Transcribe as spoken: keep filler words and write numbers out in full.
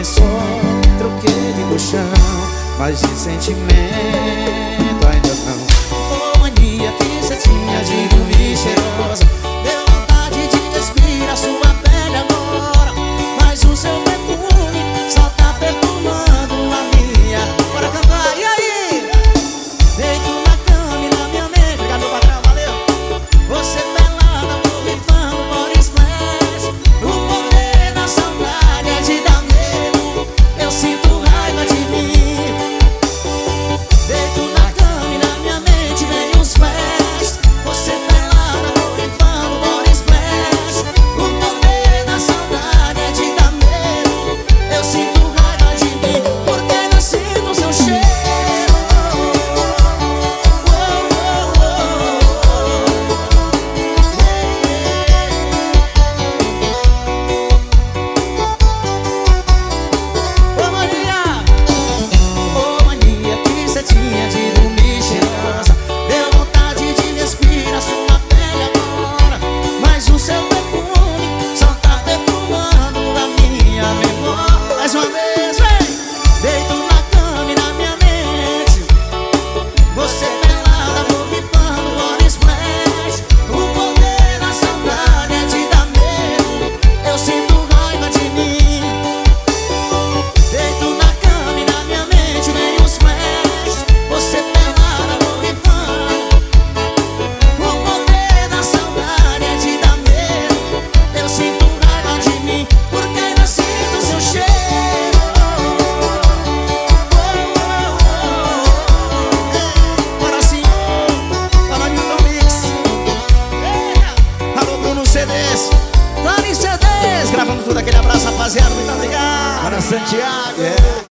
só troquei de colchão, mas de sentimento ainda não. Oh, mania que cê tinha de dormir cheirosa, deu vontade de respirar sua pele agora, mas o seu perfume só tá perfumando a minha. Bora cantar, e aí? Deito na cama e na minha mente. Obrigado, meu patrão, valeu. Você pelada, borrifando body splash. O poder da saudade é de dar medo, eu sinto raiva de mim. Deito na cama e na minha mente vem os flash. Você pelada, borrifando body splash. O poder da saudade é de dar medo, eu sinto raiva de mim, porque não sinto seu cheiro. Tinha de dormir cheirosa, deu vontade de respirar sua pele agora, mas o seu perfume só tá perfumando a minha memória. Mais uma vez, vem! Deito na cama e na minha mente, você pelada, borrifando body splash. O poder da saudade é de dar medo, eu sinto raiva de mim. Deito na cama e na minha mente vem os flash. Você pelada, borrifando. O poder da saudade é de dar medo, eu sinto raiva de mim, porque ainda sinto seu cheiro. Bora sim, fala Newton Mix. Alô, Bruno C Ds, Tony C Ds, gravando tudo. Aquele abraço, rapaziada, muito obrigado. Para Santiago. Yeah.